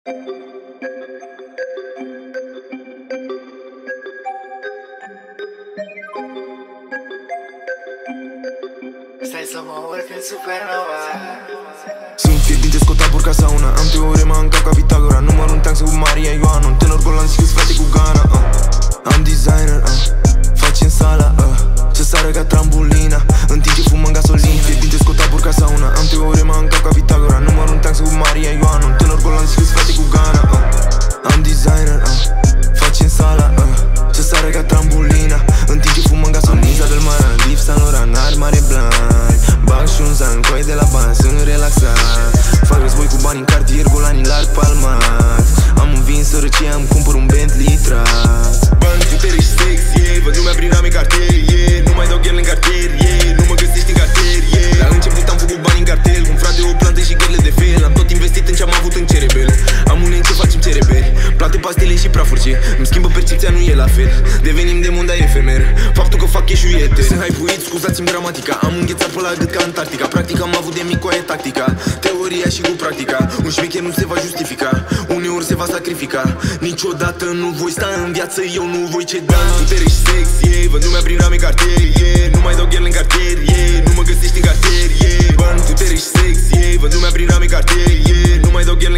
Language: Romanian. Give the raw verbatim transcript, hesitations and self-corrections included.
Stai să mă urc în supernova. Sunt fierbinte, scot abur ca sauna. Am teorema în cap ca Pitagora. Numărul un tank cu Maria Ioana. Un tânăr golan și frate cu Ghana uh. Am designer, uh. facem sala uh. să sară ca trambolina. În timp ce fumăm gasolin. Fierbinte, scot abur ca sauna. Am teorema în cap ca Pitagora. Numărul un tank cu Maria Ioana. Un tânăr golan și frate cu Ghana uh. Am designer, uh. facem sala uh. să sară ca trambolina. În timp ce fumăm gasolin. Isabel Maran, Liv Saint Laurent, Nar Mare Blanc. Bag și un zan, coi de la bani, sunt relaxat. Fac război cu bani în cartier, golanii larg palmat. Am un vin sărăcie, îmi cumpăr un Bentley tras. Bani, putere și sex, yeah. Văd lumea prin rame cartier, yeah. Nu mai dau gherle în cartier, yeah. Nu mă găsești în cartier, yeah. La început am făcut bani în cartel, cu un frate o plantă și gherle de fel. Am tot investit în ce am avut în cerebel. Am un ce facem cerebeli, plante, pastele și prafuri ce îmi schimbă percepția, nu e la fel. Devenim de munda efemer, faptul că fac cash-ul e eter. Sunt hype-uit, scuzați-mi gramatica. Am înghețat pe la gât ca Antarctica. Practic am avut de mic cu aia tactica. Teoria și cu practica. Un șmecher nu se va justifica, uneori se va sacrifica. Niciodată nu voi sta în viață, eu nu voi ceda. Putere și sex, yeah. Văd lumea prin rame cartier, yeah. Nu mai dau gherle în cartier, yeah. Nu mă găsești în cartier, yeah. Bani, putere și sex, yeah. Văd lumea prin rame cartier, yeah. Nu mai dau gherle